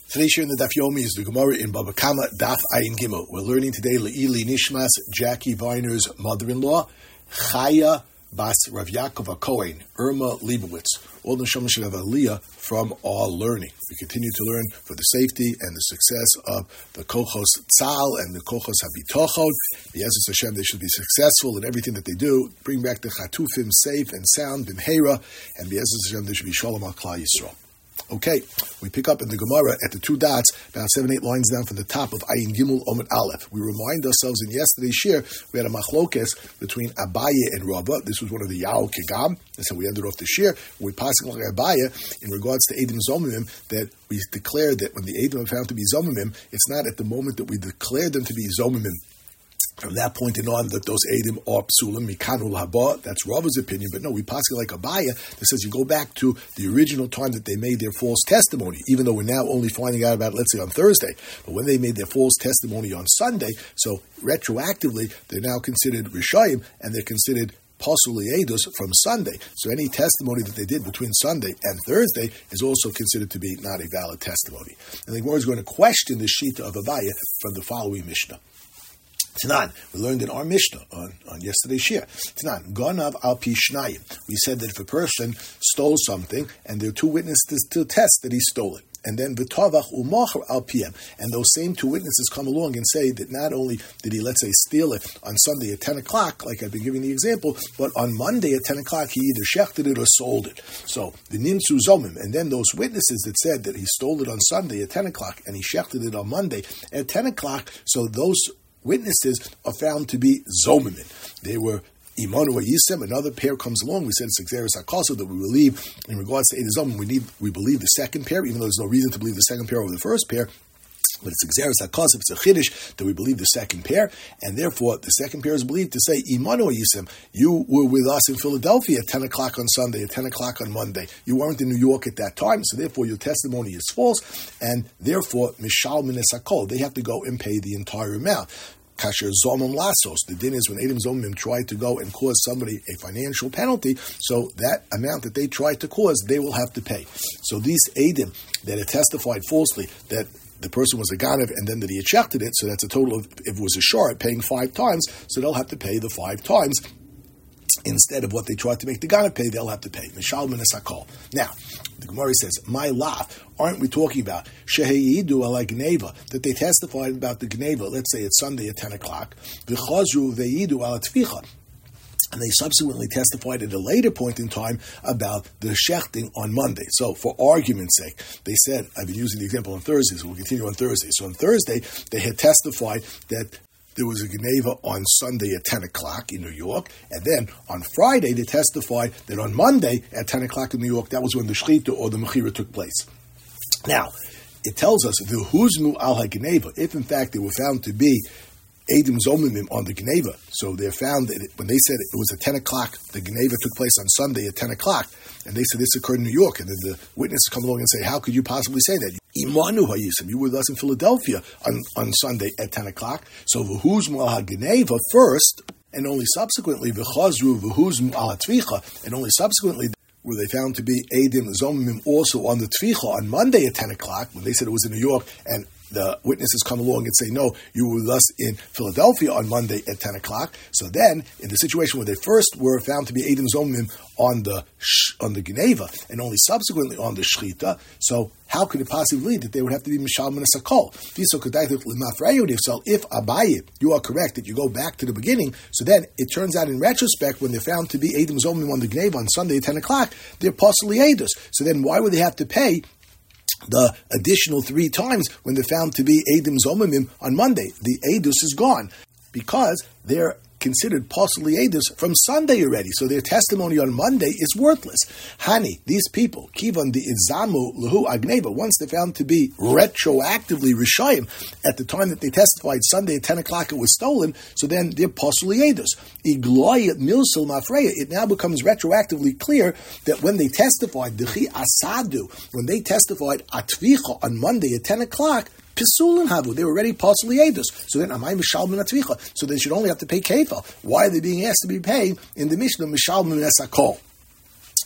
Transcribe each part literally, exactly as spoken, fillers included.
Today's share in the Daf Yomi is the Gemara in Baba Kama Daf Ayin Gimel. We're learning today Le'ili Nishmas, Jackie Viner's mother-in-law, Chaya Bas Rav Yaakov HaKohen, Irma Leibowitz. All the Neshama should have Aliyah from our learning. We continue to learn for the safety and the success of the Kochos Tzal and the Kochos HaBitochon. B'Yezras Hashem, they should be successful in everything that they do. Bring back the Chatufim safe and sound, B'Mheira, and B'Yezras Hashem, there should be Shalom Al Klal Yisrael. Okay, we pick up in the Gemara at the two dots, about seven, eight lines down from the top of Ayin Gimel Omid Aleph. We remind ourselves in yesterday's shir, we had a machlokes between Abaye and Rabba. This was one of the Yao Kegam. That's how we ended off the shir. We passed like Abaye in regards to Eidim Zomimim, that we declared that when the Eidim are found to be Zomimim, it's not at the moment that we declare them to be Zomimim. From that point in on, that those Eidim are psulim, mikanul haba. That's Rava's opinion, but no, we pass it like Abaye that says you go back to the original time that they made their false testimony, even though we're now only finding out about it, let's say, on Thursday. But when they made their false testimony on Sunday, so retroactively, they're now considered Rishayim, and they're considered Pasul Eidos from Sunday. So any testimony that they did between Sunday and Thursday is also considered to be not a valid testimony. And the Gemara is going to question the Shita of Abaye from the following Mishnah. Tanan, we learned in our Mishnah on, on yesterday's shir. Tanan, Ganav al pi shnayim. We said that if a person stole something and there are two witnesses to test that he stole it, and then v'tavach u'machar al piem, and those same two witnesses come along and say that not only did he, let's say, steal it on Sunday at ten o'clock, like I've been giving the example, but on Monday at ten o'clock he either shechted it or sold it. So the nimtzu zomim, and then those witnesses that said that he stole it on Sunday at ten o'clock and he shechted it on Monday at ten o'clock, so those witnesses are found to be Zomimim. They were Imanu or Yisem. Another pair comes along. We said it's Xeris HaKaso that we believe in regards to Eidim Zomim. We need we believe the second pair, even though there's no reason to believe the second pair over the first pair. But it's Xeris HaKaso, it's a Chiddush that we believe the second pair, and therefore the second pair is believed to say Imanu or Yisem. You were with us in Philadelphia at ten o'clock on Sunday, at ten o'clock on Monday. You weren't in New York at that time, so therefore your testimony is false, and therefore Mishal Min Esakol, they have to go and pay the entire amount. Kasher Zomim Lasos. The din is when Eidim Zomim tried to go and cause somebody a financial penalty, so that amount that they tried to cause, they will have to pay. So these Eidim that had testified falsely that the person was a Ganav and then that he had shechted it, so that's a total of, if it was a short, paying five times, so they'll have to pay the five times. Instead of what they tried to make the Ganav pay, they'll have to pay. Mishal Min Esakol. Now, the Gemara says, my lav, aren't we talking about Sheheyidu ala Gneva, that they testified about the Gneva, let's say it's Sunday at ten o'clock, V'chazru veyidu ala Tficha, and they subsequently testified at a later point in time about the shechting on Monday. So, for argument's sake, they said, I've been using the example on Thursday, so we'll continue on Thursday. So on Thursday, they had testified that there was a Geneva on Sunday at ten o'clock in New York, and then on Friday they testified that on Monday at ten o'clock in New York, that was when the Shechita or the Mechira took place. Now, it tells us, the Huzmu al HaGeneva, if in fact they were found to be Eidim Zomimim on the Geneva, so they're found that it, when they said it was at ten o'clock, the Geneva took place on Sunday at ten o'clock, and they said this occurred in New York, and then the witnesses come along and say, how could you possibly say that? Imanu Hayisim, you were with us in Philadelphia on, on Sunday at ten o'clock, so V'huzmu al HaGeneva first, and only subsequently V'chazru V'huzmu al HaTvicha, and only subsequently were they found to be Eidim Zomimim also on the Tvicha on Monday at ten o'clock, when they said it was in New York, and the witnesses come along and say, no, you were with us in Philadelphia on Monday at ten o'clock. So then, in the situation where they first were found to be Eidim Zomimim on the on the Geneva, and only subsequently on the Shechita, so how could it possibly be that they would have to be Mishal Min Esakol? So if Abaye, you are correct, that you go back to the beginning, so then it turns out in retrospect, when they're found to be Eidim Zomimim on the Geneva on Sunday at ten o'clock, they're Pasul Eidos. So then why would they have to pay the additional three times when they're found to be Eidim Zomimim on Monday? The Eidus is gone because they're considered possibly Eidus from Sunday already, so their testimony on Monday is worthless. Hani, these people, Kivan di Izamu Lahu Agneba, once they're found to be retroactively Rishayim, at the time that they testified Sunday at ten o'clock it was stolen, so then they're possibly Eidus. Igloyat Milsul Mafreya, it now becomes retroactively clear that when they testified, Dechi Asadu, when they testified Atvicha on Monday at ten o'clock, Pisulin Havu, they were already possibly Eidos. So then, Amay Mishal Min Atvicha. So they should only have to pay Kefal. Why are they being asked to be paying in the Mishnah Mishal Min Esakol?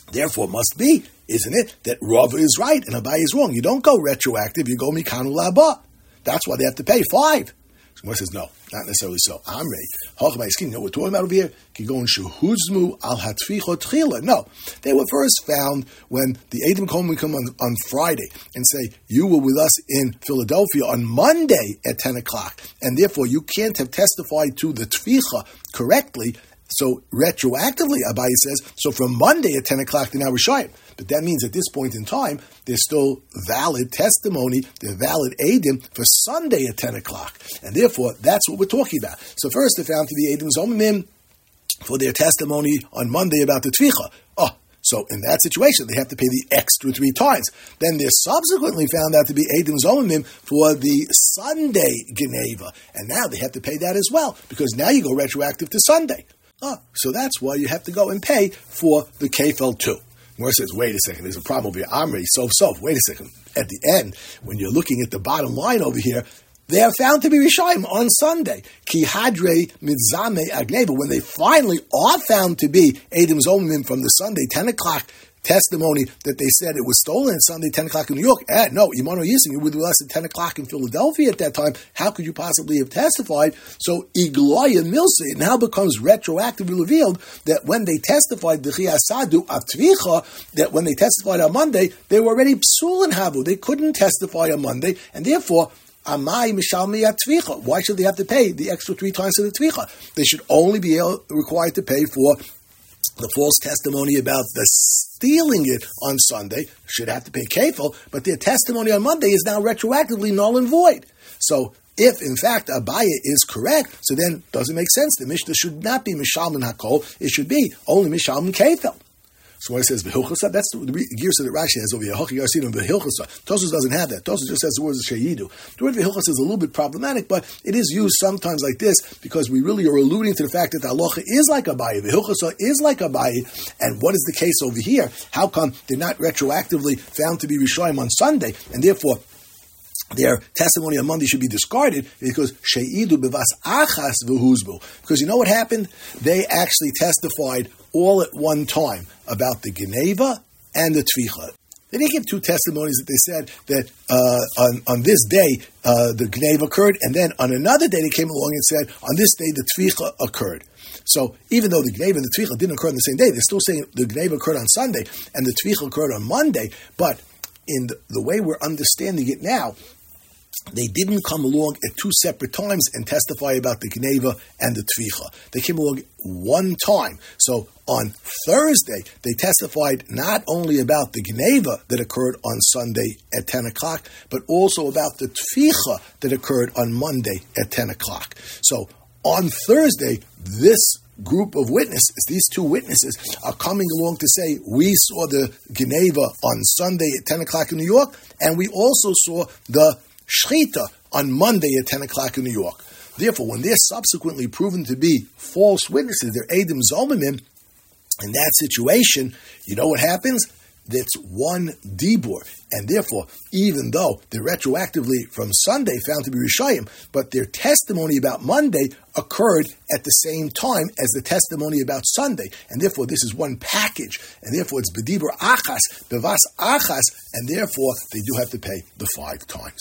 Therefore, it must be, isn't it, that Rava is right and Abaye is wrong. You don't go retroactive, you go mikanu laba. That's why they have to pay five. So Gemara says, no, not necessarily so. Amrei, hachmai skin, you know what we're talking about over here? Kigon shehuzmu al hatficho tchila. No, they were first found when the Eidim Kohen come on, on Friday and say, you were with us in Philadelphia on Monday at ten o'clock, and therefore you can't have testified to the tficha correctly. So retroactively, Abaye says, so from Monday at ten o'clock, they're now Rishayim. But that means at this point in time, there's still valid testimony, they're valid Eidim for Sunday at ten o'clock. And therefore, that's what we're talking about. So first, they found to be Eidim Zomimim for their testimony on Monday about the Tvicha. Oh, so in that situation, they have to pay the extra three times. Then they're subsequently found out to be Eidim Zomimim for the Sunday Geneva. And now they have to pay that as well, because now you go retroactive to Sunday. Oh, so that's why you have to go and pay for the Kefel too. Gemara says, wait a second, there's a problem over here. Amri, so, so, wait a second. At the end, when you're looking at the bottom line over here, they are found to be Rishayim on Sunday. Ki hadre mitzame agneva. When they finally are found to be Eidim Zomimim from the Sunday ten o'clock testimony that they said it was stolen at Sunday ten o'clock in New York. Eh, no, Imano Yisim, you were with us at ten o'clock in Philadelphia at that time. How could you possibly have testified? So Igloya Milsa, it now becomes retroactively revealed that when they testified the Chiyasadu Atvicha, that when they testified on Monday, they were already Psul and Havu. They couldn't testify on Monday, and therefore Amai Mishalmi at Tvicha. Why should they have to pay the extra three times for the Tvicha? They should only be able, required to pay for the false testimony about the stealing it on Sunday. Should have to pay kefil, but their testimony on Monday is now retroactively null and void. So if, in fact, Abaye is correct, so then it doesn't make sense. The Mishnah should not be Mishalman Hakol. It should be only Mishalman Kefil. So when it says V'hilchasa, that's the gears that Rashi has over here. Hochi Yarsin and V'hilchasa. Tosos doesn't have that. Tosos just has the words of Sheyidu. The word V'hilchasa is a little bit problematic, but it is used sometimes like this because we really are alluding to the fact that the halacha is like Abaye. V'hilchasa is like Abaye. And what is the case over here? How come they're not retroactively found to be Rishayim on Sunday, and therefore their testimony on Monday should be discarded? Because Sheyidu bevas achas v'huzbu. Because you know what happened? They actually testified all at one time about the Geneva and the Tvicha. They didn't give two testimonies that they said that uh, on, on this day uh, the Geneva occurred, and then on another day they came along and said on this day the Tvicha occurred. So even though the Geneva and the Tvicha didn't occur on the same day, they're still saying the Geneva occurred on Sunday and the Tvicha occurred on Monday. But in the, the way we're understanding it now, they didn't come along at two separate times and testify about the Geneva and the Tvicha. They came along one time. So on Thursday, they testified not only about the Geneva that occurred on Sunday at ten o'clock, but also about the Tvicha that occurred on Monday at ten o'clock. So on Thursday, this group of witnesses, these two witnesses, are coming along to say, we saw the Geneva on Sunday at ten o'clock in New York, and we also saw the Shchita on Monday at ten o'clock in New York. Therefore, when they're subsequently proven to be false witnesses, they're Eidim Zomimim, in that situation, you know what happens? That's one dibur. And therefore, even though they're retroactively from Sunday found to be Rishayim, but their testimony about Monday occurred at the same time as the testimony about Sunday. And therefore, this is one package. And therefore, it's bedibur achas, bevas achas, and therefore, they do have to pay the five times.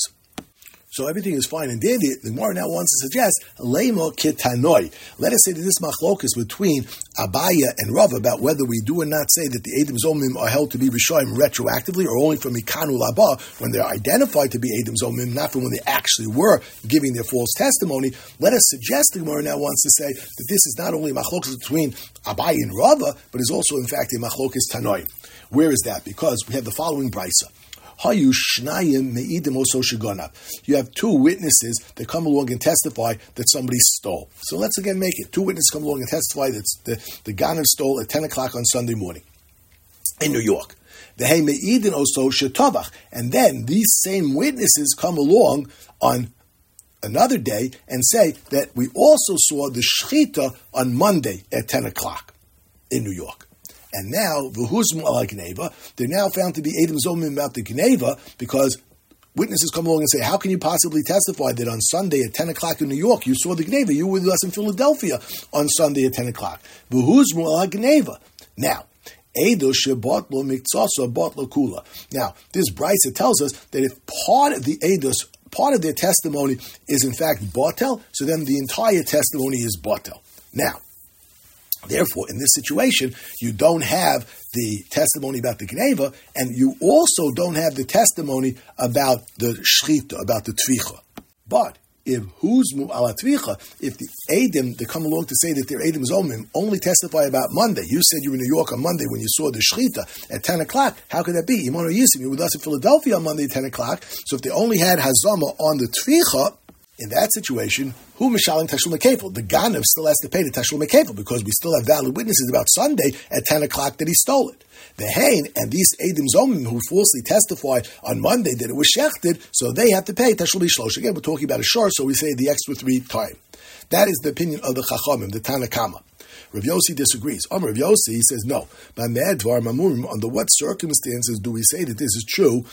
So everything is fine and dandy. The Gemara now wants to suggest Leimo Kitanoi. Let us say that this machlok is between Abaya and Rav about whether we do or not say that the Eidim Zomim are held to be Rishayim retroactively or only from Mikanu Laba when they're identified to be Eidim Zomim, not from when they actually were giving their false testimony. Let us suggest the Gemara now wants to say that this is not only a machlok between Abaya and Rava, but is also in fact a machlok Tanoi. Where is that? Because we have the following brisa. You have two witnesses that come along and testify that somebody stole. So let's again make it. Two witnesses come along and testify that the, the Ganav stole at ten o'clock on Sunday morning in New York. And then these same witnesses come along on another day and say that we also saw the Shechita on Monday at ten o'clock in New York. And now, v'huzmu ala Geneva, they're now found to be Eidim Zomim about the Geneva because witnesses come along and say, how can you possibly testify that on Sunday at ten o'clock in New York, you saw the Geneva, you were with us in Philadelphia on Sunday at ten o'clock. V'huzmu ala Geneva. Now, Eidos shebotlo miktsasa botlo kula. Now, this brisa tells us that if part of the Eidos, part of their testimony is in fact botel, so then the entire testimony is botel. Now, therefore, in this situation, you don't have the testimony about the Gneva, and you also don't have the testimony about the Shchita, about the Tvicha. But if huzmu ala tvicha, if the Eidim that come along to say that their Eidim zomim only testify about Monday, you said you were in New York on Monday when you saw the Shchita at ten o'clock, how could that be? Imanu Yisim, you were with us in Philadelphia on Monday at ten o'clock, so if they only had Hazama on the Tvicha, in that situation, who mishalim tashlume kefil? The Ganav still has to pay the tashlume kefil because we still have valid witnesses about Sunday at ten o'clock that he stole it. The Hain and these Eidim Zomim who falsely testify on Monday that it was shechted, so they have to pay tashlume shlosh. Again, we're talking about a shor, so we say the extra three time. That is the opinion of the Chachamim, the Tana Kama. Rav Yossi disagrees. Amar Rav Yossi, he says no. Under what circumstances do we say that this is true?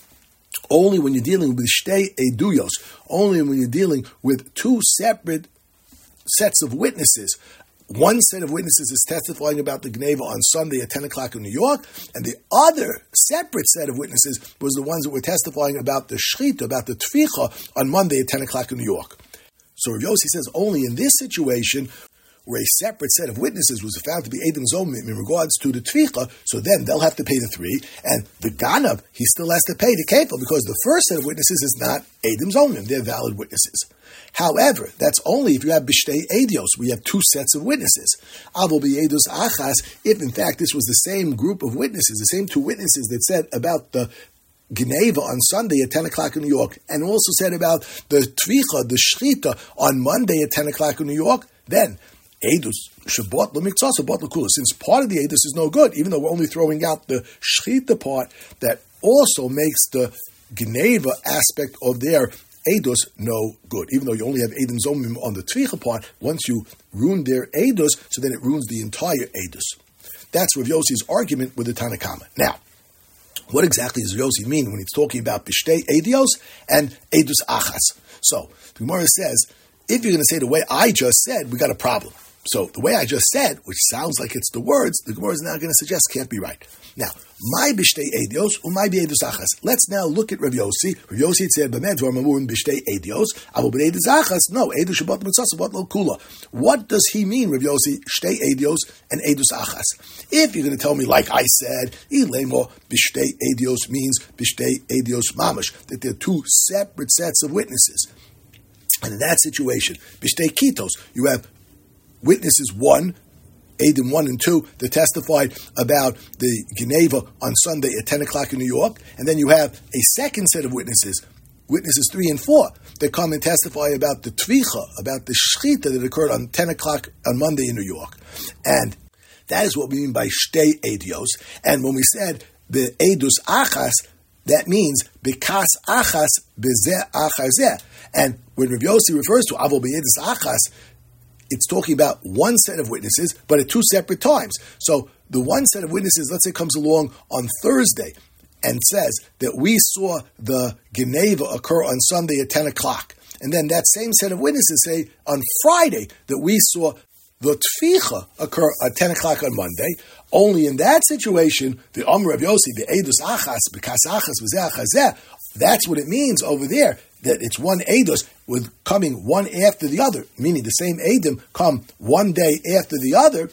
Only when you're dealing with shtei eduyos, only when you're dealing with two separate sets of witnesses. One set of witnesses is testifying about the Gneva on Sunday at ten o'clock in New York, and the other separate set of witnesses was the ones that were testifying about the Shchita, about the Tficha on Monday at ten o'clock in New York. So Rav Yossi says only in this situation, where a separate set of witnesses was found to be Eidim Zomim in regards to the Tvicha, so then they'll have to pay the three, and the Ganav, he still has to pay the Kefil, because the first set of witnesses is not Eidim Zomim, they're valid witnesses. However, that's only if you have Bishtei Eidios, we have two sets of witnesses. Avol B'Eidos Achas, if in fact this was the same group of witnesses, the same two witnesses that said about the Gneva on Sunday at ten o'clock in New York, and also said about the Tvicha, the Shchita, on Monday at ten o'clock in New York, then Eidus Shabbat L'Miktsasa Bot L'Kula. Since part of the Eidus is no good, even though we're only throwing out the Shchita part, that also makes the Gneva aspect of their Eidus no good. Even though you only have Eidim Zomim on the Tvicha part, once you ruin their Eidus, so then it ruins the entire Eidus. That's Rav Yossi's argument with the Tana Kama. Now, what exactly does Rav Yossi mean when he's talking about Bishtei Eidios and Eidus Achas? So, the Gemara says, if you're going to say the way I just said, we got a problem. So the way I just said, which sounds like it's the words, the Gemara is now going to suggest can't be right. Now, my bishtei edios, umay be'edus achas. Let's now look at Rav Yossi. Rav Yossi said, "B'med dvar mamurim bishtei edios, avo be'edus achas." No, edus shabat mitzvah shabat lo kula. What does he mean, Rav Yossi? Shtei edios and edus achas. If you're going to tell me, like I said, ilemo bishtei edios means bishtei edios mamash, that they're two separate sets of witnesses. And in that situation, bishtei kitos, you have witnesses one, Eidim one and two, that testified about the Gneva on Sunday at ten o'clock in New York, and then you have a second set of witnesses, witnesses three and four, that come and testify about the Tvicha, about the Shchita that occurred on ten o'clock on Monday in New York. And that is what we mean by Shtei Edios. And when we said the Edus Achas, that means Bekas Achas Bezeh Achazeh. And when Rav Yossi refers to Avol Be'edus Achas, it's talking about one set of witnesses, but at two separate times. So the one set of witnesses, let's say, comes along on Thursday and says that we saw the Geneva occur on Sunday at ten o'clock. And then that same set of witnesses say on Friday that we saw the Tficha occur at ten o'clock on Monday. Only in that situation, the Amr of Yossi, the Edus Achas, Bekas Achas, V'zeh Achazeh, that's what it means over there, that it's one Eidos with coming one after the other, meaning the same Eidim come one day after the other.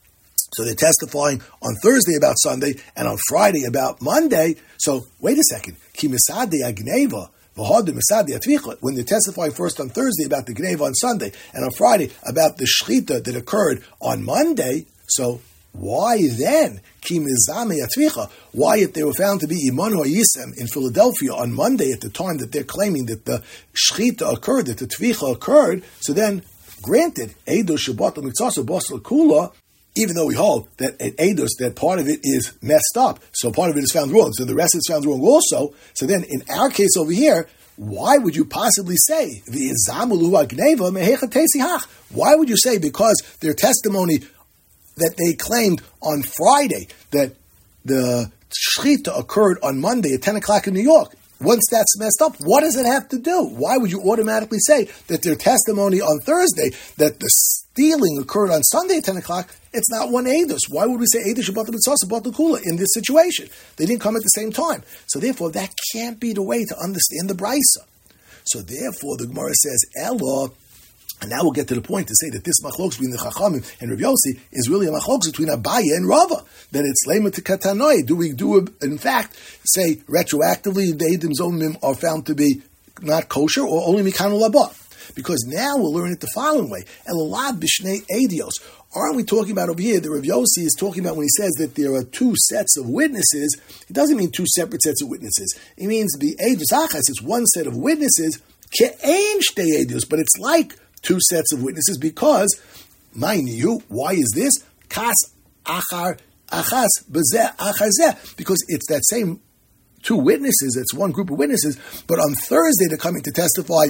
So they're testifying on Thursday about Sunday and on Friday about Monday. So wait a second. Ki misade agneva v'hod misade atvicha. When they're testifying first on Thursday about the Gneva on Sunday and on Friday about the Shchita that occurred on Monday, so why then? Why, if they were found to be Imanu Yisem in Philadelphia on Monday at the time that they're claiming that the Shchita occurred, that the Tvicha occurred, so then, granted, Eidos Shabbat L'Mitzasa Bosel Kula, even though we hold that at Eidos, that part of it is messed up, so part of it is found wrong, so the rest is found wrong also, so then in our case over here, why would you possibly say, why would you say, because their testimony that they claimed on Friday that the Shchita occurred on Monday at ten o'clock in New York, once that's messed up, what does it have to do? Why would you automatically say that their testimony on Thursday, that the stealing occurred on Sunday at ten o'clock, it's not one Eidos? Why would we say Eidos Shabbat Mitzvah Shabbat Kula in this situation? They didn't come at the same time. So therefore, that can't be the way to understand the Brisa. So therefore, the Gemara says, Elo, and now we'll get to the point to say that this machlokes between the Chachamim and Rav Yossi is really a machlokes between Abaye and Rava. That it's lema to katanoi. Do we do, in fact, say retroactively the Eidim Zomim are found to be not kosher or only Mikanu Labah? Because now we'll learn it the following way. Elolad b'shnei Eidios. Aren't we talking about over here, the Rav Yossi is talking about when he says that there are two sets of witnesses, it doesn't mean two separate sets of witnesses. It means the Eidos Achas, it's one set of witnesses, ke'ein shtei Eidios, but it's like two sets of witnesses because, mind you, why is this? Kas achar achas bezeh achar zeh. Because it's that same two witnesses, it's one group of witnesses, but on Thursday they're coming to testify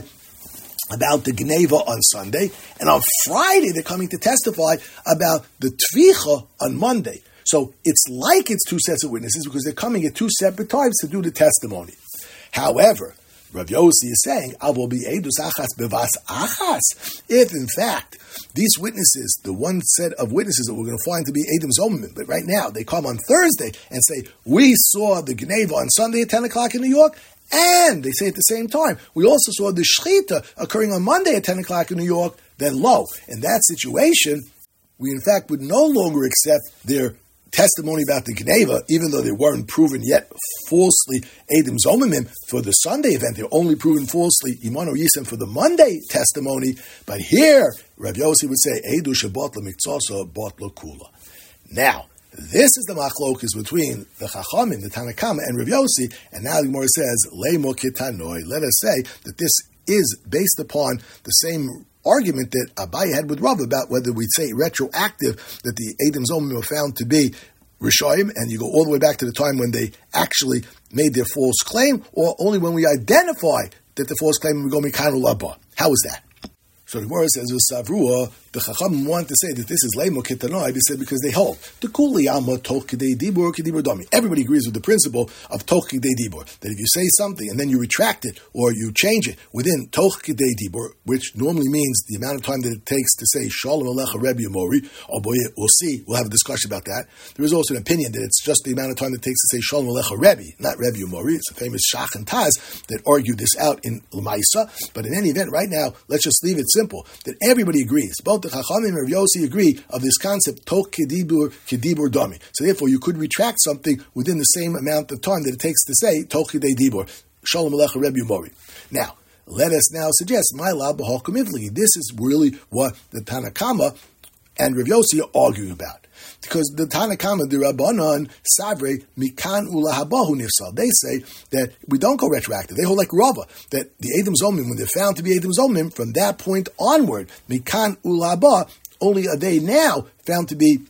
about the Gneva on Sunday, and on Friday they're coming to testify about the Tvicha on Monday. So it's like it's two sets of witnesses because they're coming at two separate times to do the testimony. However, Rav Yossi is saying, "Avo bi edus achas bevas achas." If in fact these witnesses, the one set of witnesses that we're going to find to be Eidim Zomim, but right now they come on Thursday and say, "We saw the Gneva on Sunday at ten o'clock in New York," and they say at the same time, "We also saw the Shechita occurring on Monday at ten o'clock in New York." Then, lo, in that situation, we in fact would no longer accept their testimony about the Gneva, even though they weren't proven yet falsely Eidim Zomimim for the Sunday event. They're only proven falsely Imano Yisem for the Monday testimony. But here, Rav Yossi would say, Eidu Shabbat L'Miktzasa Bat L'Kula. Now, this is the machlokas between the Chachamim, the Tanna Kama, and Rav Yossi, and now the Gemara says, Leimo Kitanoi. Let us say that this is based upon the same argument that Abaye had with Rav about whether we'd say retroactive that the Eidim Zomim were found to be Rishayim, and you go all the way back to the time when they actually made their false claim, or only when we identify that the false claim we go Mikanu Labba. How is that? So the Gemara says, Savrua, the Chacham want to say that this is Leimo Kitanoi, they said because they hold the Kuli Yama Toch Kidei Dibur Kidibur Dami. Everybody agrees with the principle of Toch Kidei Dibur, that if you say something and then you retract it or you change it within Toch Kidei Dibur, which normally means the amount of time that it takes to say Shalom Alecha Rebbe Yomori, or boy, we'll see, we'll have a discussion about that. There is also an opinion that it's just the amount of time that it takes to say Shalom Alecha Rebbe, not Rebbe Yomori. It's a famous Shach and Taz that argued this out in L'maisa. But in any event, right now, let's just leave it simple, that everybody agrees, both the Chachamim and Rav Yossi agree of this concept, Toch Kedibur Kedibur Dami. So therefore, you could retract something within the same amount of time that it takes to say Toch Kedei Dibur, Shalom Alecha Rebbe Yomori. Now, let us now suggest, my lab b'halkum ivli. This is really what the Tanna Kama and Rav Yossi are arguing about. Because the Tanna Kama, the Rabbanan, Savre, Mikan Ulahabahu Nifsal, they say that we don't go retroactive. They hold like Rava, that the Eidim Zomim, when they're found to be Eidim Zomim, from that point onward, Mikan Ulahabah, only a day now, found to be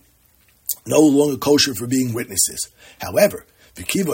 no longer kosher for being witnesses. However, because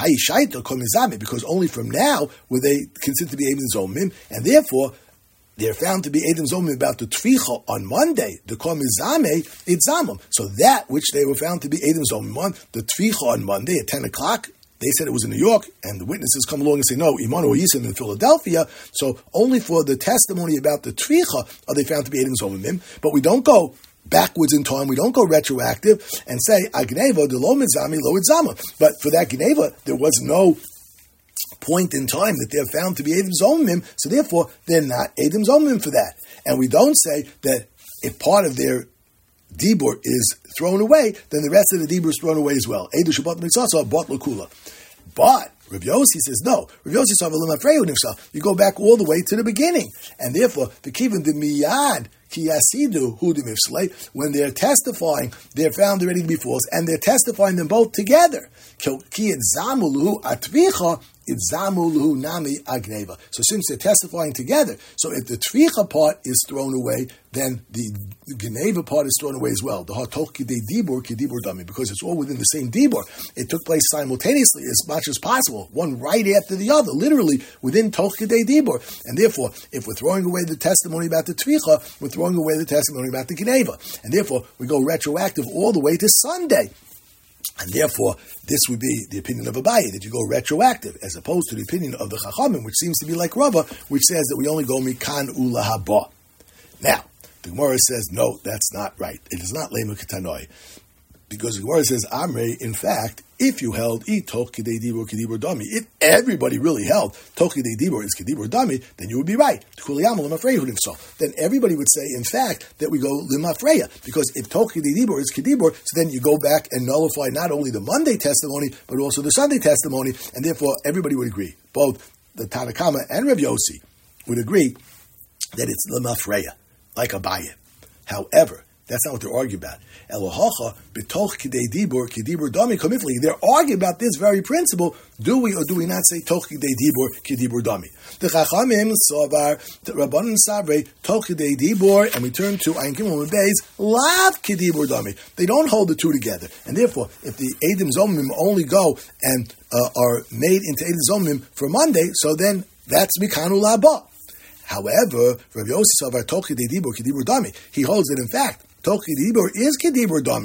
only from now were they considered to be Eidim Zomim, and therefore, they're found to be Eidim Zomim about the Tvicha on Monday, the Komizame, it's Zamim. So that which they were found to be Eidim Zomim on, the Tvicha on Monday at ten o'clock, they said it was in New York, and the witnesses come along and say, no, Imanu Yisem in Philadelphia, so only for the testimony about the Tvicha are they found to be Eidim Zomim, but we don't go backwards in time, we don't go retroactive and say, Agneva, the Lo Mitzami, Lo Itzama. But for that Gneva, there was no point in time that they're found to be Eidim Zomim, so therefore they're not Eidim Zomim for that. And we don't say that if part of their Dibur is thrown away, then the rest of the Dibur is thrown away as well. Eidu Shabbat Mitzvah, Bat L'Kula. But Rav Yossi says no. Rav Yossi says himself. You go back all the way to the beginning, and therefore the kivin de miyad ki yasidu hu de mifslei. When they're testifying, they're found already to be false, and they're testifying them both together. Ki zamulu atvicha. It's zamulu nami agneva. So since they're testifying together, so if the tvicha part is thrown away, then the gneva part is thrown away as well. The hatoch kidei dibur kidibur dami, because it's all within the same dibur. It took place simultaneously as much as possible, one right after the other, literally within toch kidei dibur. And therefore, if we're throwing away the testimony about the tvicha, we're throwing away the testimony about the gneva. And therefore, we go retroactive all the way to Sunday. And therefore, this would be the opinion of Abaye, that you go retroactive, as opposed to the opinion of the Chachamim, which seems to be like Rava, which says that we only go mikan ula haba. Now, the Gemara says, no, that's not right. It is not lema ketanoi. Because the Gemara says, Amrei, in fact, if you held, I toch kidei dibur kedibur dami, if everybody really held, toch kidei dibur is kedibur dami, then you would be right. So then everybody would say, in fact, that we go limafreya. Because if toch kidei dibur is kedibur, so then you go back and nullify not only the Monday testimony, but also the Sunday testimony, and therefore everybody would agree. Both the Tanna Kama and Rav Yossi would agree that it's limafreya, like Abaye. However, that's not what they're arguing about. Elohacha b'toch kidei dibur kedibur dami kamifli. They're arguing about this very principle. Do we or do we not say toch kidei dibur kedibur dami? The Chachamim savar Rabbanan Savrei toch kidei dibur, and we turn to Ayin Gimel Beis lav kedibur dami. They don't hold the two together, and therefore, if the Eidim Zomim only go and uh, are made into Eidim Zomim for Monday, so then that's mikanu laba. However, Rav Yossi savar toch kidei dibur kedibur dami. He holds that in fact toch kidei dibur is kedibur dami.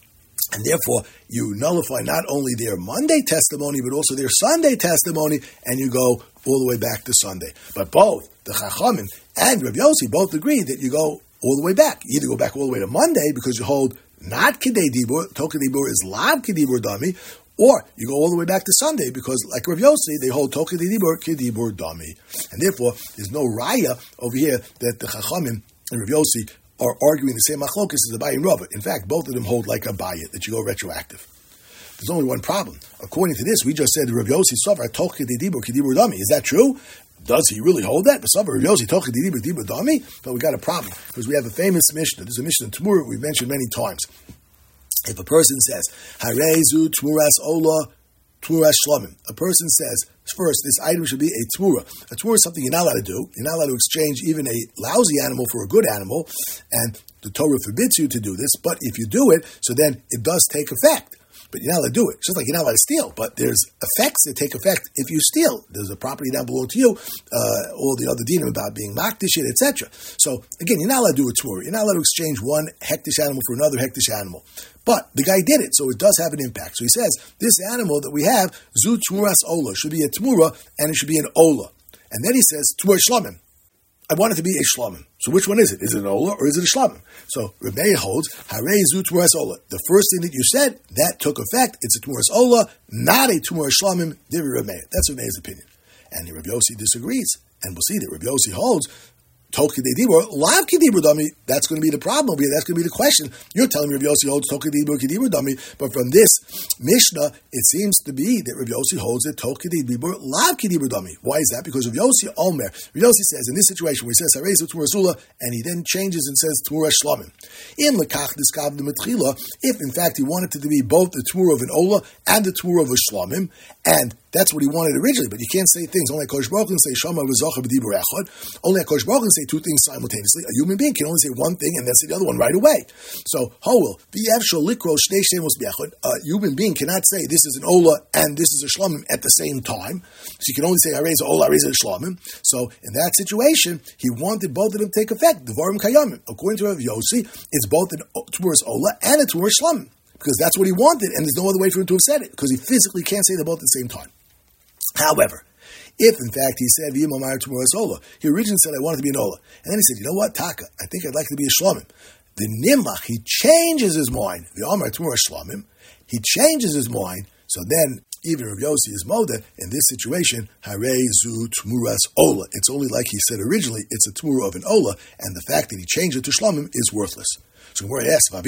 And therefore, you nullify not only their Monday testimony, but also their Sunday testimony, and you go all the way back to Sunday. But both, the Chachamim and Rav Yossi, both agree that you go all the way back. You either go back all the way to Monday, because you hold not kidei dibur, toch kidei dibur is lav kedibur dami, or you go all the way back to Sunday, because like Rav Yossi, they hold toch kidei dibur, kedibur dami. And therefore, there's no raya over here that the Chachamim and Rav Yossi are arguing the same machlokas as Abaye and Rava. In fact, both of them hold like Abaye, that you go retroactive. There's only one problem. According to this, we just said Rav Yossi Sovar toch kidei dibur kedibur dami. Is that true? Does he really hold that? But Sovar Rav Yossi toch kidei dibur kedibur dami? But we got a problem, because we have a famous Mishnah. There's a Mishnah in Tmura we've mentioned many times. If a person says, Harezu Tmuras Ola Tmuras Shlomim, a person says, first, this item should be a tmura. A tmura is something you're not allowed to do. You're not allowed to exchange even a lousy animal for a good animal, and the Torah forbids you to do this, but if you do it, so then it does take effect. But you're not allowed to do it. It's just like you're not allowed to steal, but there's effects that take effect if you steal. There's a property that belongs to you, uh, all the other dinim about being makdish, et cetera. So, again, you're not allowed to do a tmura. You're not allowed to exchange one hektish animal for another hektish animal. But the guy did it, so it does have an impact. So he says, this animal that we have, zu tmuras ola, should be a tmura, and it should be an ola. And then he says, tmur shlomim. I want it to be a shlomim. So which one is it? Is it an ola or is it a shlomim? So Rebbe holds, harei zu tmuras ola. The first thing that you said, that took effect. It's a tmuras ola, not a tmuras shlomim, divi Rebbe. That's Rebbe's opinion. And Rabbi Yossi disagrees. And we'll see that Rabbi Yossi holds, toch kidei dibur, lav kedibur dami. That's going to be the problem over here. That's going to be the question. You're telling me Rabbi Yossi holds toch kidei dibur, kedibur dami, but from this Mishnah, it seems to be that Rabbi Yossi holds that toch kidei dibur, lav kedibur dami. Why is that? Because Rabbi Yossi Omer, Rabbi Yossi says in this situation where he says harezu tmura sula, and he then changes and says tmura shlomim. In lekach diskav the metchila, if in fact he wanted it to be both the tmura of an ola and the tmura of a shlomim, and that's what he wanted originally, but you can't say things. Only HaKadosh Baruch Hu can say Shama v'zocha b'dibur echad. Only HaKadosh Baruch Hu can say two things simultaneously. A human being can only say one thing and then say the other one right away. So, Hoel, v'yev shol likro shnei shemos b'echad. A human being cannot say this is an Ola and this is a Shlomim at the same time. So you can only say Harei Ola, Harei Shlomim. So, in that situation, he wanted both of them to take effect. Devarim kayamim. According to Rav Yossi, it's both a Tmuras Ola and a Tmuras Shlomim. Because that's what he wanted, and there's no other way for him to have said it, because he physically can't say them both at the same time. However, if in fact he said V'yimamar Tmuras Ola, he originally said I wanted to be an Ola, and then he said, you know what, Taka, I think I'd like to be a Shlomim. The Nimlach, he changes his mind. V'yamar Tmuras Shlomim, he changes his mind. So then, even Rav Yossi is moda in this situation. Harei zu Tmuras Ola. It's only like he said originally. It's a Tmura of an Ola, and the fact that he changed it to Shlomim is worthless. So where he asks,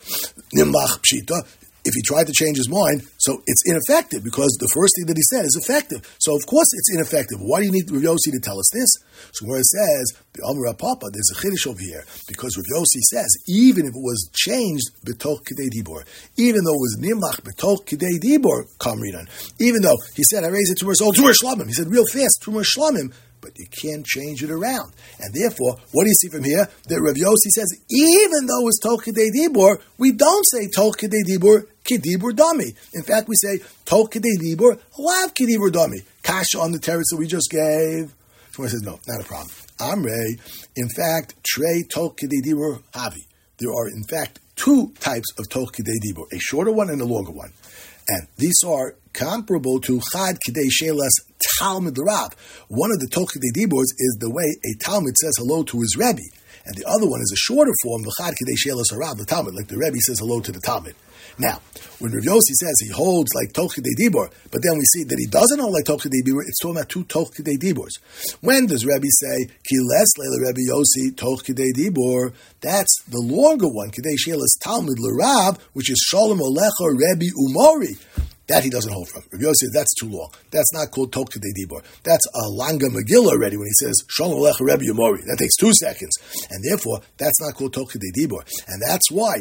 Nimlach Pshita, if he tried to change his mind, so it's ineffective because the first thing that he said is effective. So of course it's ineffective. Why do you need Rav Yossi to tell us this? So where it says, the Amar Papa, there's a chiddush over here because Rav Yossi says, even if it was changed betoch kidei dibur, even though it was nimlach betoch kidei dibur, kamrinan, even though he said, I raise it to Tmur Shlomim, he said real fast, Tmur Shlomim, but you can't change it around. And therefore, what do you see from here? That Rav Yossi says, even though it's toch kidei dibur, we don't say toch kidei dibur, kedibur dami. In fact, we say toch kidei dibur, lav kedibur dami. Kasha on the teretz that we just gave. Shmuel says, no, not a problem. Amrei, in fact, trei toch kidei dibur havi. There are, in fact, two types of toch kidei dibur, a shorter one and a longer one. And these are comparable to chad kidei shelas talmid l'rav. One of the toch kidei diburs is the way a talmid says hello to his rebbe. And the other one is a shorter form, v'chad kidei shelas harav, the talmid, like the rebbe says hello to the talmid. Now, when Rav Yossi says he holds like toch kidei dibur, but then we see that he doesn't hold like toch kidei dibur, it's talking about two toch kidei diburs. When does Rebbe say, ki les leila Rebbe Yossi toch kidei dibur? That's the longer one, kidei shelas talmid l'rav, which is shalom alecha Rebbe umori. That he doesn't hold from. Rabbi Yossi says that's too long. That's not called toch kidei dibur. That's a langa Megillah already when he says shalom alecha Rebbe umori. That takes two seconds, and therefore that's not called toch kidei dibur. And that's why,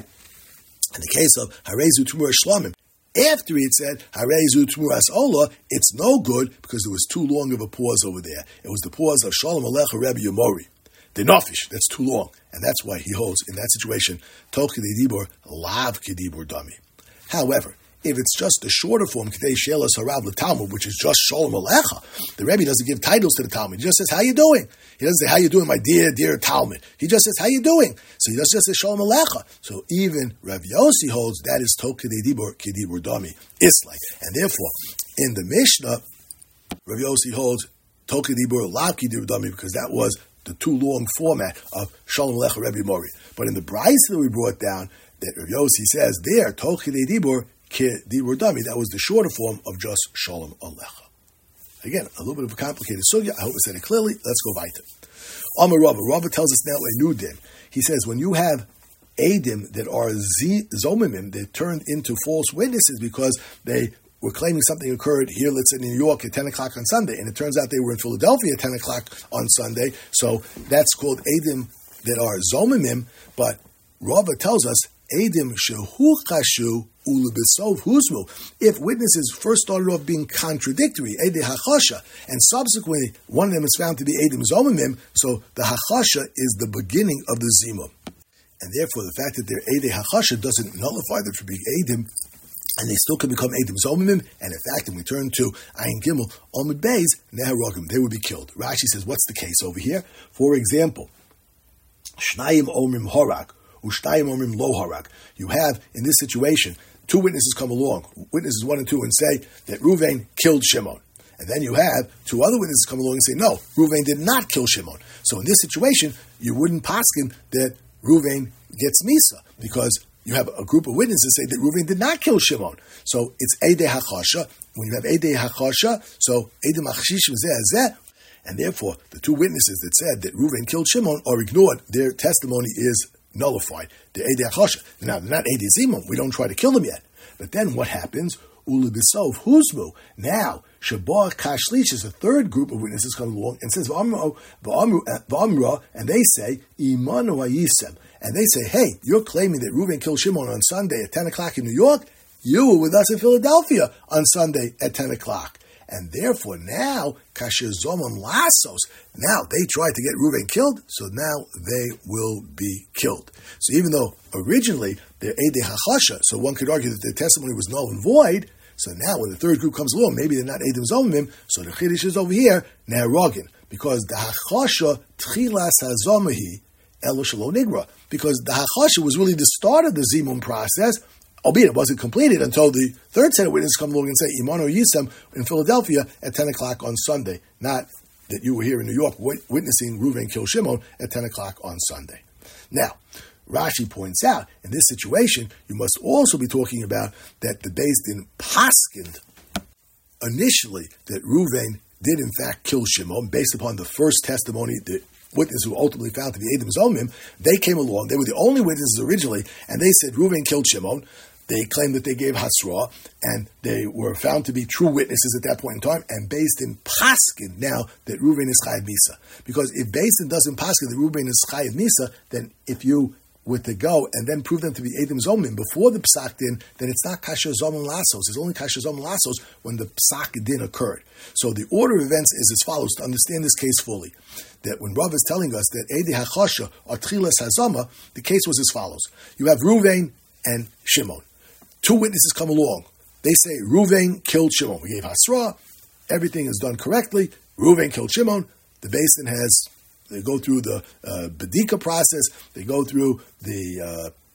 in the case of Harezu Tmura Shlamim, after he had said Harezu Tmuras Ola, it's no good because there was too long of a pause over there. It was the pause of Shalom Alecha Rebbe Yomori. The Nafish, that's too long. And that's why he holds, in that situation, Toch Kidei Dibur, Lav Kidibur Dami. However, if it's just the shorter form, Kidei Shelas Harav L'Talmud, which is just Shalom Alecha, the Rebbe doesn't give titles to the Talmud. He just says, how you doing? He doesn't say, how you doing, my dear, dear Talmud? He just says, how you doing? So he just says, Shalom Alecha. So even Rav Yossi holds that is Toch Kidei Dibur, Kidibur Dami. It's like, and therefore, in the Mishnah, Rav Yossi holds Toch Kidei Dibur, Lav Kidibur Dami, because that was the too long format of Shalom Alecha Rebbe Mori. But in the Bryce that we brought down, that Rav Yossi says there, Toch Kidei Dibur, Kidibur Dami, that was the shorter form of just Shalom Alecha. Again, a little bit of a complicated sugya. I hope I said it clearly. Let's go weiter. Amar Rava. Rava tells us now a new din. He says when you have edim that are zomimim, they turned into false witnesses because they were claiming something occurred here, let's say in New York at ten o'clock on Sunday, and it turns out they were in Philadelphia at ten o'clock on Sunday. So that's called edim that are zomimim. But Rava tells us edim shehu chashu. If witnesses first started off being contradictory, Eidei Hachasha, and subsequently one of them is found to be Eidim Zomimim, so the Hachasha is the beginning of the Zimum. And therefore the fact that they're Eidei Hachasha doesn't nullify them from being Eidim, and they still can become Eidim Zomimim, and in fact, when we turn to Ayin Gimel, Omid Beis, Neharogim, they would be killed. Rashi says, what's the case over here? For example, Shnayim Omrim Horak, Ushnayim Omrim Lo Horak. You have, in this situation, two witnesses come along, witnesses one and two, and say that Ruvain killed Shimon. And then you have two other witnesses come along and say, no, Ruvain did not kill Shimon. So in this situation, you wouldn't paskin that Ruvain gets Misa, because you have a group of witnesses say that Ruvain did not kill Shimon. So it's Eidei Hachasha. When you have Eidei Hachasha, so Eidei Machshishim Zeh Zeh, and therefore the two witnesses that said that Ruvain killed Shimon are ignored. Their testimony is nullified. The Eidei Hachasha. Now, they're not Eidei Zimum. We don't try to kill them yet. But then what happens? Ulu B'sov Huzmu. Now, Shabbat Kashlish is a third group of witnesses come along and says, V'amra, and they say, Imanu Hayisem. And they say, hey, you're claiming that Reuven killed Shimon on Sunday at ten o'clock in New York? You were with us in Philadelphia on Sunday at ten o'clock. And therefore now, Kasher Zomam Lassos, now they tried to get Reuven killed, so now they will be killed. So even though originally they're Eidei Hachasha, so one could argue that their testimony was null and void, so now when the third group comes along, maybe they're not Eidim Zomimim, so the Chiddush is over here, Ne'arogin, because the Hachasha Tchilas HaZomahi Elo Shelo Nigra, because the Hachasha was really the start of the Zimun process, albeit it wasn't completed until the third set of witnesses come along and say, Imanu Yisem in Philadelphia at ten o'clock on Sunday. Not that you were here in New York witnessing Reuven kill Shimon at ten o'clock on Sunday. Now, Rashi points out, in this situation, you must also be talking about that the Beis Din paskind initially that Reuven did in fact kill Shimon based upon the first testimony that witnesses who ultimately found to be Eidim Zomim. They came along, they were the only witnesses originally, and they said Reuven killed Shimon. They claimed that they gave Hasra, and they were found to be true witnesses at that point in time, and based in Paskin now that Reuven is Chayav Misa. Because if based in doesn't Paskin that Reuven is Chayav Misa, then if you were to go and then prove them to be Eidim Zomim before the Psak Din, then it's not Kasher Zomim Lassos. It's only Kasher Zomim Lassos when the Psak Din occurred. So the order of events is as follows, to understand this case fully. That when Rav is telling us that Eidei Hachasha are Tchilas Hazama, the case was as follows. You have Reuven and Shimon. Two witnesses come along. They say Reuven killed Shimon. We gave Hasra. Everything is done correctly. Reuven killed Shimon. The basin has, they go through the uh, Bedika process. They go through the uh,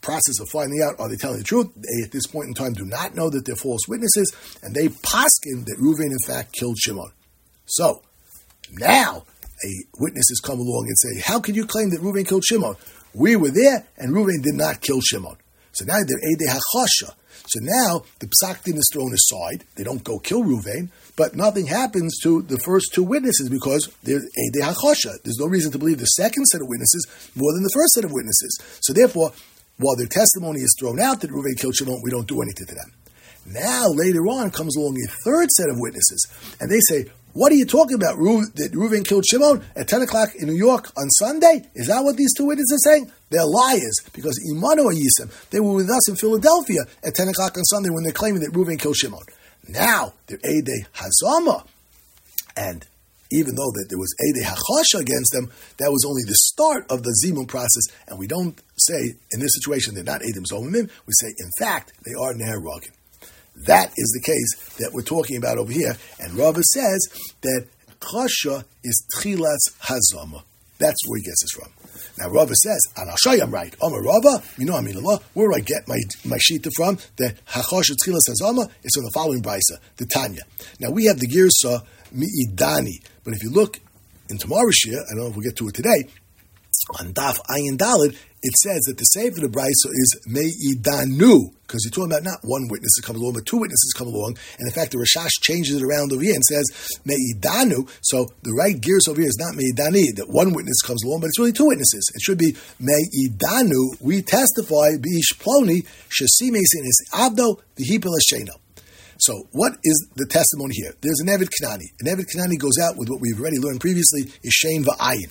process of finding out, are they telling the truth? They, at this point in time, do not know that they're false witnesses, and they paskin that Reuven, in fact, killed Shimon. So, now, a witnesses come along and say, how can you claim that Reuven killed Shimon? We were there, and Reuven did not kill Shimon. So now they're Eidei HaChosha. So now the Psak Din is thrown aside. They don't go kill Reuven, but nothing happens to the first two witnesses because they're Eidei HaChosha. There's no reason to believe the second set of witnesses more than the first set of witnesses. So therefore, while their testimony is thrown out that Reuven killed Shimon, we don't do anything to them. Now, later on, comes along a third set of witnesses, and they say, what are you talking about, Ru- that Reuven killed Shimon at ten o'clock in New York on Sunday? Is that what these two witnesses are saying? They're liars, because Imanu Yisem, they were with us in Philadelphia at ten o'clock on Sunday when they're claiming that Reuven killed Shimon. Now, they're Eidei Hazama, and even though that there was Eidei HaChosha against them, that was only the start of the Zimun process, and we don't say, in this situation, they're not Eidim Zomimim, we say, in fact, they are Neharagim. That is the case that we're talking about over here. And Rava says that Chosha is Tchilas Hazama. That's where he gets this from. Now Rava says, and I'll show you I'm right. Amar Rava, you know I mean Allah, where do I get my, my shita from? The Chosha Tchilas Hazama is from the following brisa, the Tanya. Now we have the Girsa Mi'idani, but if you look in tomorrow's shir, I don't know if we'll get to it today, on Daf Ayin Daled, it says that the save of the brisa is Me'idanu, because you're talking about not one witness to come along, but two witnesses come along, and in fact the Rashash changes it around over here and says Me'idanu, so the right gears over here is not Me'idani, that one witness comes along, but it's really two witnesses. It should be Me'idanu, we testify, Bi'ish Ploni, Shasimesin is Abdo, V'hipel Hasheno. So what is the testimony here? There's an Eved Kanani. An Eved Kanani goes out with what we've already learned previously, is Shein V'ayin.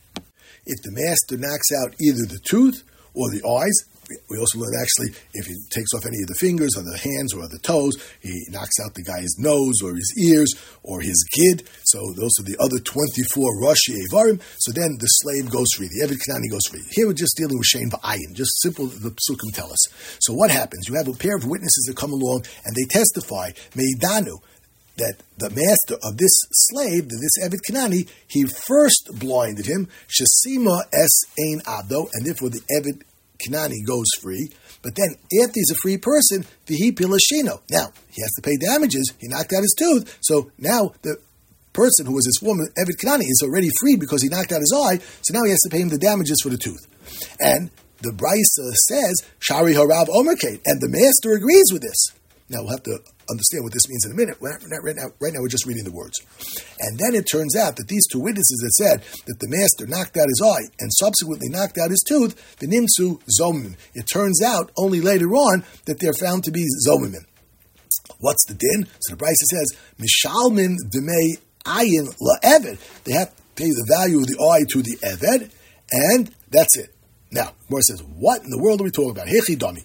If the master knocks out either the tooth or the eyes, we also learned actually if he takes off any of the fingers or the hands or the toes, he knocks out the guy's nose or his ears or his gid. So those are the other twenty-four Rashi Evarim. So then the slave goes free. The Eved Kanani goes free. Here we're just dealing with Shein V'ayin. Just simple, the Psukim tell us. So what happens? You have a pair of witnesses that come along and they testify, Meidanu, that the master of this slave, this Eved Kanani, he first blinded him, Shasima es ein abdo, and therefore the Eved Kanani goes free. But then, after he's a free person, vihi pilashino. Now, he has to pay damages. He knocked out his tooth. So now the person who was this woman, Eved Kanani, is already free because he knocked out his eye. So now he has to pay him the damages for the tooth. And the Brisa says, Shari harav omerkate, and the master agrees with this. Now, we'll have to understand what this means in a minute. We're not, right, now, right now, we're just reading the words. And then it turns out that these two witnesses that said that the master knocked out his eye and subsequently knocked out his tooth, the nimsu zomim. It turns out only later on that they're found to be zomimim. What's the din? So the Brisa says, Mishalmin demei ayin la'eved. They have to pay the value of the eye to the eved, and that's it. Now, Mor says, what in the world are we talking about? Hechi dami.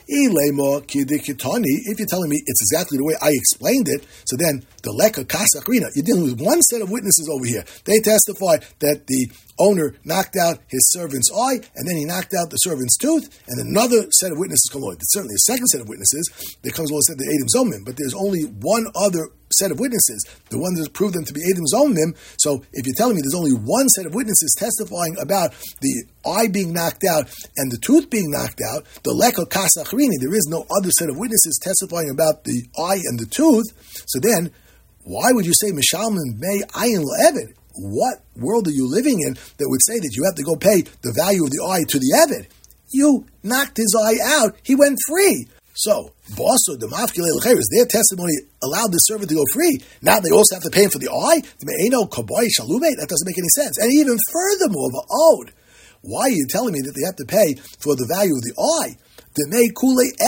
If you're telling me it's exactly the way I explained it, so then the leka kasakrina, you're dealing with one set of witnesses over here. They testify that the owner knocked out his servant's eye, and then he knocked out the servant's tooth, and another set of witnesses come along. There's certainly a second set of witnesses that comes along and said the Eidim Zomim, but there's only one other set of witnesses, the ones that prove them to be Eidim Zomim. So if you're telling me there's only one set of witnesses testifying about the eye being knocked out and the tooth being knocked out, the leka kasachrini, there is no other set of witnesses testifying about the eye and the tooth. So then, why would you say Mishalman May Ayin Le'eved? What world are you living in that would say that you have to go pay the value of the eye to the Eved? You knocked his eye out. He went free. So, Baso, the Mafkile L'cheres, their testimony allowed the servant to go free. Now they also have to pay him for the eye? That doesn't make any sense. And even furthermore, Va'od, why are you telling me that they have to pay for the value of the eye? They caused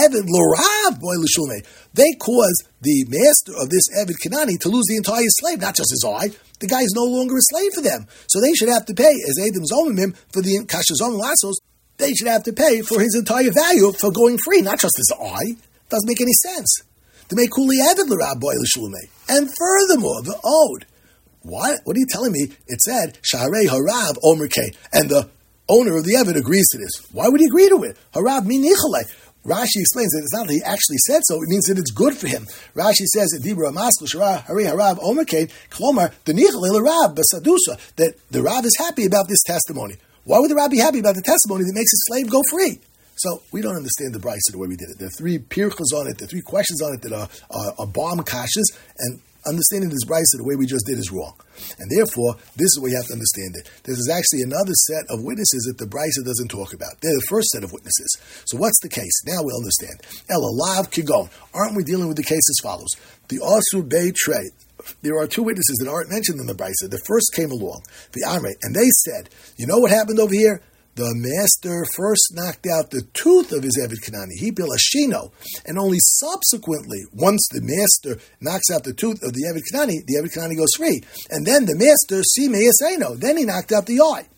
the master of this Eved Kanani to lose the entire slave, not just his eye. The guy is no longer a slave for them. So they should have to pay, as Eidim Zomimim, for the Kashazom Lassos, they should have to pay for his entire value for going free, not just his eye. Doesn't make any sense. And furthermore, the ode. What? What are you telling me? It said, Sharei Harav Omerke, and the owner of the Eved agrees to this. Why would he agree to it? Harav Minichale. Rashi explains that it's not that he actually said so, it means that it's good for him. Rashi says that Dibra Amaskul Shara Hari Harav Omerke, Klomar, the Nichale Rab Basadusa, that the Rab is happy about this testimony. Why would the Rab be happy about the testimony that makes his slave go free? So we don't understand the Brisa the way we did it. There are three pirchas on it, there are three questions on it that are, are, are bomb kashas, and understanding this Brisa the way we just did is wrong. And therefore, this is where you have to understand it. This is actually another set of witnesses that the Brisa doesn't talk about. They're the first set of witnesses. So what's the case? Now we understand. El alav kigon. Aren't we dealing with the case as follows? The Asur Bei Trey. There are two witnesses that aren't mentioned in the Brisa. The first came along, the Amrei, and they said, you know what happened over here? The master first knocked out the tooth of his Eved Kanani. He built a shino, and only subsequently, once the master knocks out the tooth of the Eved Kanani, the Eved Kanani goes free. And then the master, si meyaseno, then he knocked out the eye.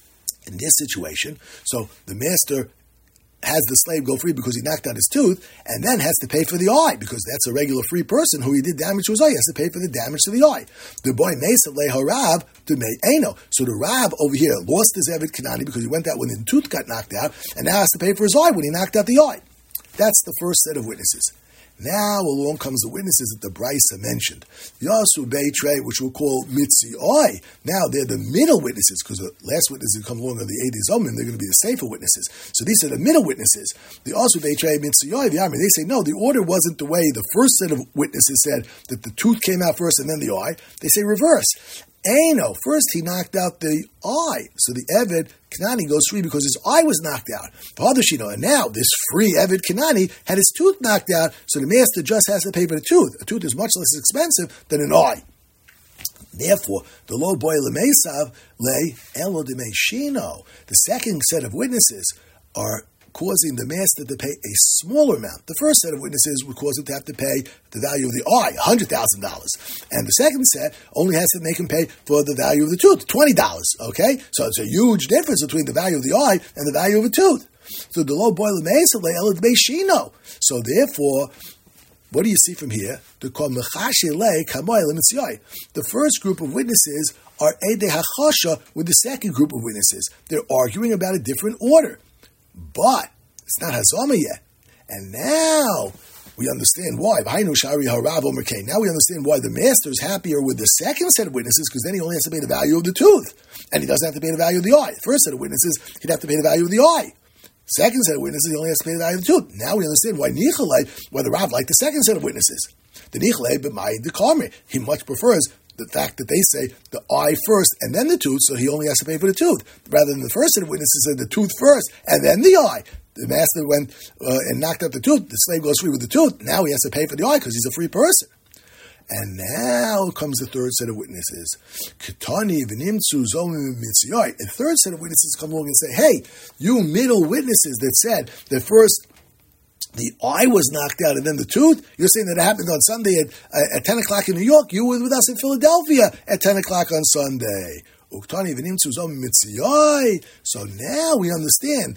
In this situation, so the master has the slave go free because he knocked out his tooth, and then has to pay for the eye, because that's a regular free person who he did damage to his eye. He has to pay for the damage to the eye. The boy Mesa le harab to me eno. So the Rab over here lost his Eved Kanani because he went out when the tooth got knocked out, and now has to pay for his eye when he knocked out the eye. That's the first set of witnesses. Now along comes the witnesses that the Brisa mentioned. Yasu Beitrei, which we'll call Mitzi Oi. Now they're the middle witnesses, because the last witnesses that come along are the Edi Zomim, they're going to be the safer witnesses. So these are the middle witnesses. The Yasu Beitrei, Mitzi Oi, the Army, they say, no, the order wasn't the way the first set of witnesses said, that the tooth came out first and then the eye. They say reverse. Eino, first he knocked out the eye. So the Eved Kanani goes free because his eye was knocked out. And now this free Eved Kanani had his tooth knocked out, so the master just has to pay for the tooth. A tooth is much less expensive than an eye. Therefore, the low boy lemesav lay elo de shino. The second set of witnesses are causing the master to pay a smaller amount. The first set of witnesses would cause him to have to pay the value of the eye, one hundred thousand dollars. And the second set only has to make him pay for the value of the tooth, twenty dollars. Okay? So it's a huge difference between the value of the eye and the value of a tooth. So the low boil of Mesa lay elad beishino. So therefore, what do you see from here? The first group of witnesses are Eidei HaChosha with the second group of witnesses. They're arguing about a different order. But it's not Hazama yet. And now we understand why. Now we understand why the master is happier with the second set of witnesses, because then he only has to pay the value of the tooth. And he doesn't have to pay the value of the eye. First set of witnesses, he'd have to pay the value of the eye. Second set of witnesses, he only has to pay the value of the tooth. Now we understand why Nichalei, why the Rav liked the second set of witnesses. The Nichalei, b'mai dekarmi. He much prefers the fact that they say the eye first and then the tooth, so he only has to pay for the tooth, rather than the first set of witnesses said the tooth first and then the eye. The master went uh, and knocked out the tooth. The slave goes free with the tooth. Now he has to pay for the eye because he's a free person. And now comes the third set of witnesses. Ketani v'nimtzu zomim mitziyai. A third set of witnesses come along and say, hey, you middle witnesses that said that first the eye was knocked out and then the tooth, you're saying that it happened on Sunday at, uh, at ten o'clock in New York. You were with us in Philadelphia at ten o'clock on Sunday. So now we understand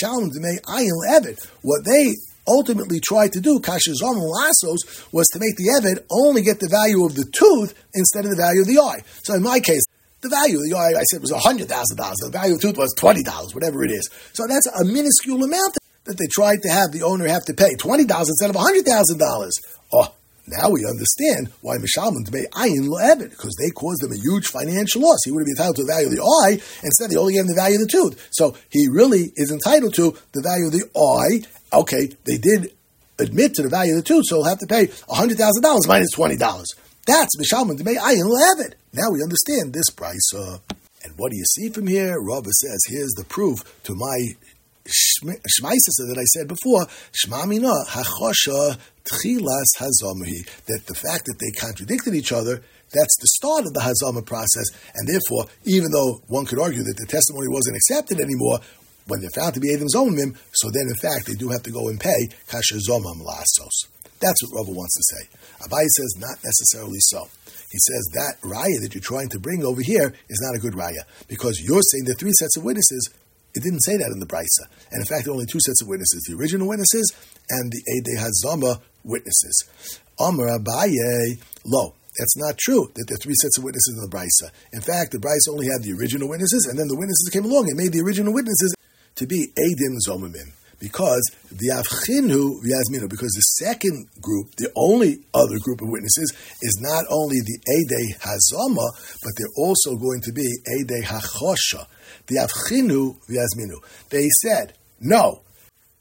what they ultimately tried to do, Kashazom Lassos, was to make the Eved only get the value of the tooth instead of the value of the eye. So in my case, the value of the eye, I said, was one hundred thousand dollars. The value of the tooth was twenty dollars, whatever it is. So that's a minuscule amount that they tried to have the owner have to pay, twenty dollars instead of one hundred thousand dollars. Oh, now we understand why Mishalman to pay Ayin Lo'ebed, because they caused them a huge financial loss. He would have been entitled to the value of the eye, instead they only gave him the value of the tooth. So he really is entitled to the value of the eye. Okay, they did admit to the value of the tooth, so he'll have to pay one hundred thousand dollars minus twenty dollars. That's Mishalman to pay Ayin Lo'ebed. Now we understand this price. Uh, and what do you see from here? Rabba says, here's the proof to my Shmaisasa that I said before, Shmamina hachosha tchilas hazamahi, that the fact that they contradicted each other, that's the start of the hazama process, and therefore, even though one could argue that the testimony wasn't accepted anymore, when they're found to be Edom Zomim, so then in fact they do have to go and pay kasher zomam lasos. That's what Rava wants to say. Abaye says not necessarily so. He says that raya that you're trying to bring over here is not a good raya, because you're saying there are three sets of witnesses. It didn't say that in the Brisa. And in fact, there are only two sets of witnesses, the original witnesses and the Eidei Hazama witnesses. Amar Abaye, lo. That's not true that there are three sets of witnesses in the Brisa. In fact, the Brisa only had the original witnesses, and then the witnesses came along and made the original witnesses to be Eidim Zomimim. Because the Avchinu V'Yazminu, because the second group, the only other group of witnesses, is not only the Eidei Hazama, but they're also going to be Eidei HaChosha. The Avchinu V'Yazminu. They said, no,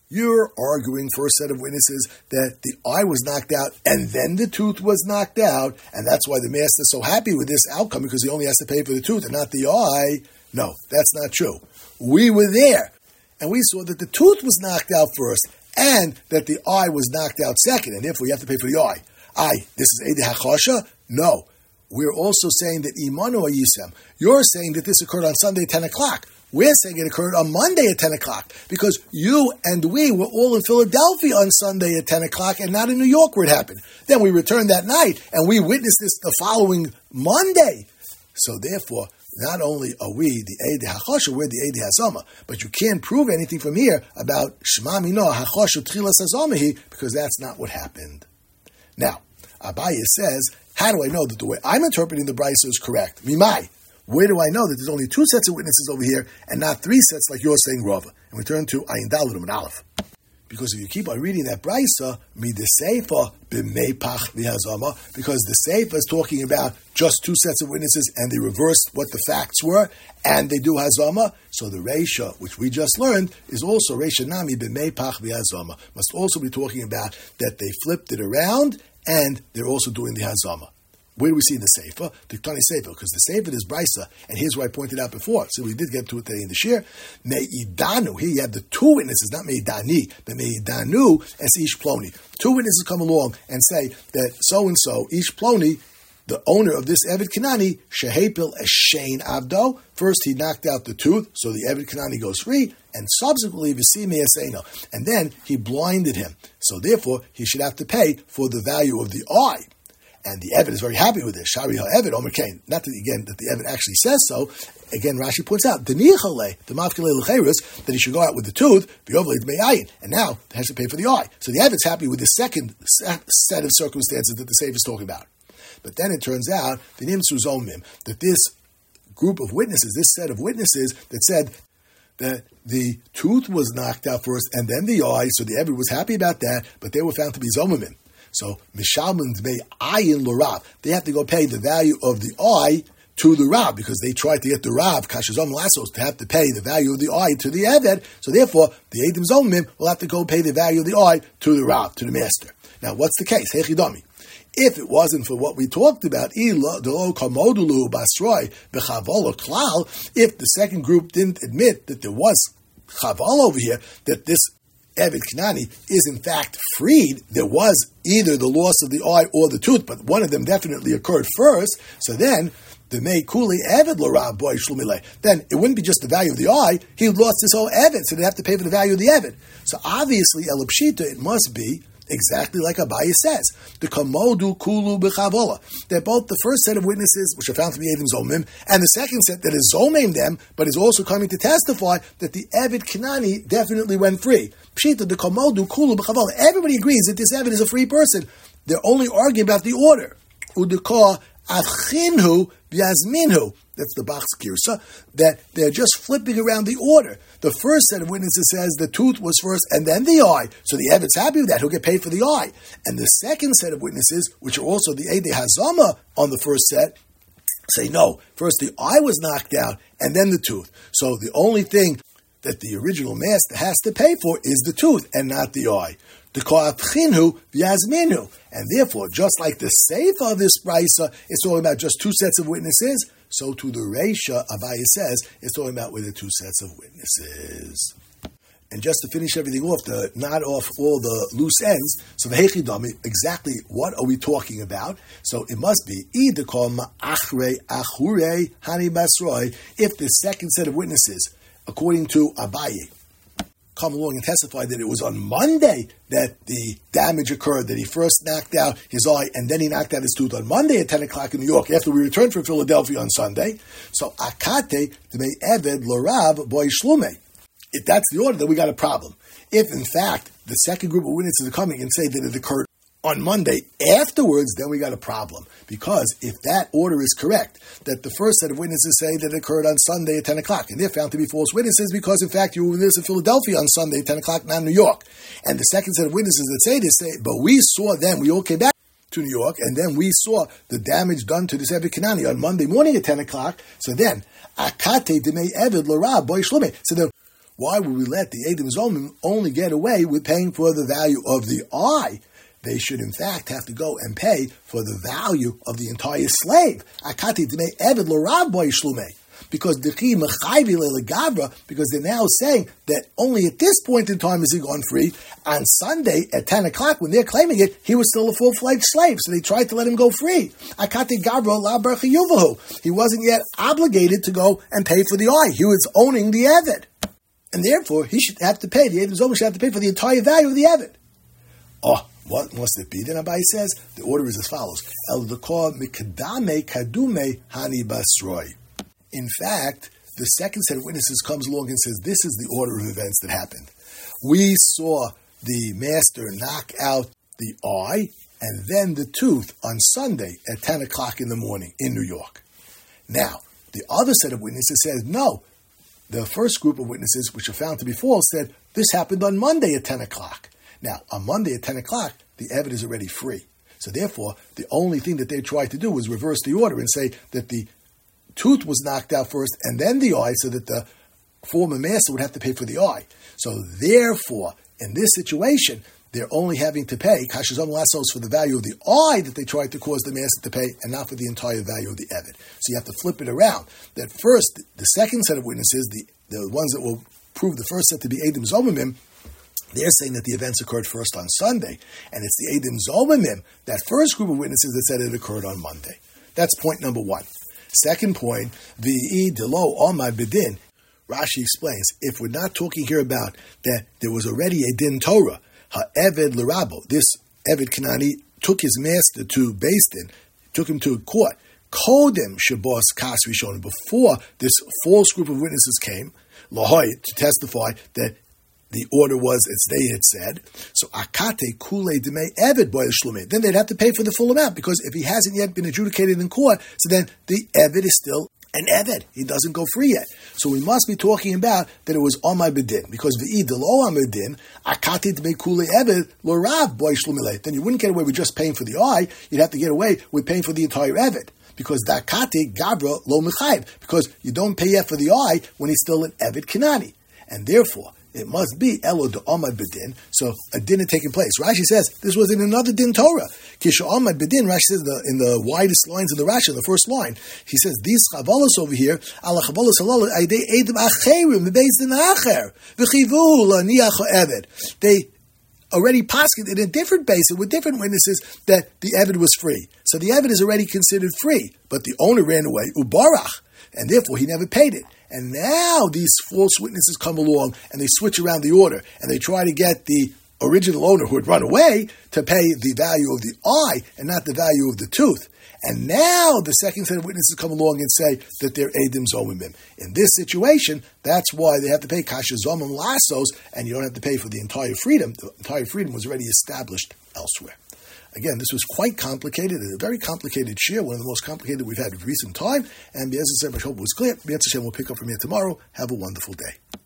You're arguing for a set of witnesses that the eye was knocked out and then the tooth was knocked out, and that's why the master's so happy with this outcome because he only has to pay for the tooth and not the eye. No, that's not true. We were there, and we saw that the tooth was knocked out first and that the eye was knocked out second, and therefore you have to pay for the eye. Aye, this is Eidei HaChosha? No. We're also saying that Imanu Ayisem. You're saying that this occurred on Sunday at ten o'clock. We're saying it occurred on Monday at ten o'clock because you and we were all in Philadelphia on Sunday at ten o'clock and not in New York where it happened. Then we returned that night and we witnessed this the following Monday. So therefore, not only are we the Eidei HaChosha, we're the Eidei HaZama, but you can't prove anything from here about Shema Mino HaChosha Tchilas HaZamahi because that's not what happened. Now, Abaye says, how do I know that the way I'm interpreting the Brisa is correct? Mimai. Where do I know that there's only two sets of witnesses over here and not three sets like you're saying, Rava? And we turn to Ayin Daled and Aleph. Because if you keep on reading that Brisa, mideseifa b'meipach v'hazama, because the Seifa is talking about just two sets of witnesses and they reversed what the facts were and they do hazama. So the Reisha, which we just learned, is also Reisha Nami b'meipach v'hazama. Must also be talking about that they flipped it around and they're also doing the hazama. Where do we see the Seifa? The Ktani Seifa, because the Seifa is Brisa, and here's what I pointed out before. So we did get to it today in the Shir. Me'idanu, here you have the two witnesses, not Me'idani, but Me'idanu as Ish Ploni. Two witnesses come along and say that so-and-so, Ish Ploni, the owner of this Eved Kanani, Shehepil Eshein Avdo, first he knocked out the tooth, so the Eved Kanani goes free, and subsequently, V'simi Eseno, and then he blinded him. So therefore, he should have to pay for the value of the eye. And the Eved is very happy with this. Shari ha-Eved, Omer Kain. Not that, again, that the Eved actually says so. Again, Rashi points out, the Nichale, the Mafkele L'Cheirus, that he should go out with the tooth, V'yovle D'me'ayin, and now he has to pay for the eye. So the Eved's happy with the second set of circumstances that the Sefer is talking about. But then it turns out, the Nimtzu Zomim, that this group of witnesses, this set of witnesses that said that the tooth was knocked out first and then the eye, so the Eved was happy about that, but they were found to be Zomimim. So, Mishalman Dmei Ayin L'Rav, they have to go pay the value of the eye to the Rav, because they tried to get the Rav, Kashazom Lassos, to have to pay the value of the eye to the Eved, so therefore, the Eidim Zomim will have to go pay the value of the eye to the Rav, to the master. Now, what's the case? Hechidami. If it wasn't for what we talked about, if the second group didn't admit that there was Chaval over here, that this Eved Kanani is in fact freed, there was either the loss of the eye or the tooth, but one of them definitely occurred first, so then the Mei Kuli Eved L'Rav Boy Shlumile, then it wouldn't be just the value of the eye, he lost his whole Eved, so they'd have to pay for the value of the Eved. So obviously, Elapshita, it must be exactly like Abaye says, the Kamodu Kulu B'Chavola, that both the first set of witnesses, which are found to be Eidim Zomim, and the second set that is Zomim them, but is also coming to testify that the Eved Kanani definitely went free. Pshita, the Kamodu Kulu B'Chavola, everybody agrees that this Eved is a free person. They're only arguing about the order. Udukah Achinhu V'Yazminhu. That's the Bach's Kirsa, that they're just flipping around the order. The first set of witnesses says the tooth was first and then the eye. So the Eved's happy with that. He'll get paid for the eye. And the second set of witnesses, which are also the Eidei Hazama on the first set, say no. First the eye was knocked out and then the tooth. So the only thing that the original master has to pay for is the tooth and not the eye. The Ko'apchinhu V'Yazminu. And therefore, just like the Seifa of this Brisa is talking about just two sets of witnesses, so to the Reisha, Abaye says, it's talking about with the two sets of witnesses. And just to finish everything off, to knot off all the loose ends, so the Hechidami, exactly what are we talking about? So it must be, Idakol Ma'achrei Achure Hani Basroi, if the second set of witnesses, according to Abaye, come along and testify that it was on Monday that the damage occurred, that he first knocked out his eye and then he knocked out his tooth on Monday at ten o'clock in New York after we returned from Philadelphia on Sunday. So, Akate Dmei Eved L'Rav Boy Shlume. If that's the order, then we got a problem. If, in fact, the second group of witnesses are coming and say that it occurred on Monday afterwards, then we got a problem. Because if that order is correct, that the first set of witnesses say that it occurred on Sunday at ten o'clock, and they're found to be false witnesses because, in fact, you were with us in Philadelphia on Sunday at ten o'clock, not New York. And the second set of witnesses that say this say, but we saw them, we all came back to New York, and then we saw the damage done to this Eved Kanani on Monday morning at ten o'clock. So then, Akate Dmei Eved L'Rav Boy Shlume. So then, Why would we let the Eidim Zomim only get away with paying for the value of the eye? They should, in fact, have to go and pay for the value of the entire slave. Akati Dmei Eved L'Rav Bo Yishlumei. Because because they're now saying that only at this point in time is he gone free. On Sunday at ten o'clock, when they're claiming it, he was still a full-fledged slave. So they tried to let him go free. He wasn't yet obligated to go and pay for the eye. He was owning the Eved. And therefore, he should have to pay, the Eidim Zomim should have to pay for the entire value of the Eved. Oh, what must it be? Then Abai says, the order is as follows. El Dekor Mikadame Kadume Hani Basroi. In fact, the second set of witnesses comes along and says, this is the order of events that happened. We saw the master knock out the eye and then the tooth on Sunday at ten o'clock in the morning in New York. Now, the other set of witnesses says, no. The first group of witnesses, which are found to be false, said, this happened on Monday at ten o'clock. Now, on Monday at ten o'clock, the Eved is already free. So therefore, the only thing that they tried to do was reverse the order and say that the tooth was knocked out first and then the eye, so that the former master would have to pay for the eye. So therefore, in this situation, they're only having to pay kashazom lasos for the value of the eye that they tried to cause the master to pay, and not for the entire value of the Eved. So you have to flip it around. That first, the second set of witnesses, the, the ones that will prove the first set to be Eidim Zomimim, they're saying that the events occurred first on Sunday, and it's the Eidim Zomimim, that first group of witnesses, that said it occurred on Monday. That's point number one. Second point, v'i delo omad bedin. Rashi explains, if we're not talking here about that there was already a din Torah, ha'eved l'rabo, this Eved Kanani took his master to Beis Din, took him to court, kodem shabos kas rishon, before this false group of witnesses came, lahoy, to testify that the order was as they had said. So akate kule demei Eved boy shlume. Then they'd have to pay for the full amount, because if he hasn't yet been adjudicated in court, so then the Eved is still an Eved. He doesn't go free yet. So we must be talking about that it was Omai Bedin, because v'i delo Omai Bedin akate demei kule Eved lorav boy shlume. Then you wouldn't get away with just paying for the eye. You'd have to get away with paying for the entire Eved, because dakate gabra lo mechayv, because you don't pay yet for the eye when he's still an Eved Kanani, and therefore it must be Elo de Omad Bedin, so a din had taken place. Rashi says this was in another din Torah. Kisha Omad Bedin, Rashi says the, in the widest lines of the Rashi, the first line, he says, these chavolos over here, ala chavolos halal, aidei edim acherim, bebeis din acher, v'chivu laniach ha'eved. They already posket in a different basis with different witnesses that the Eved was free. So the Eved is already considered free, but the owner ran away, ubarach, and therefore he never paid it. And now these false witnesses come along and they switch around the order and they try to get the original owner who had run away to pay the value of the eye and not the value of the tooth. And now the second set of witnesses come along and say that they're Eidim Zomimim. In this situation, that's why they have to pay Kasha Zomim Lassos, and you don't have to pay for the entire freedom. The entire freedom was already established elsewhere. Again, this was quite complicated, a very complicated shir, one of the most complicated we've had in recent time. And Be'ez Hashem, I hope it was clear. Be'ez Hashem, we'll pick up from here tomorrow. Have a wonderful day.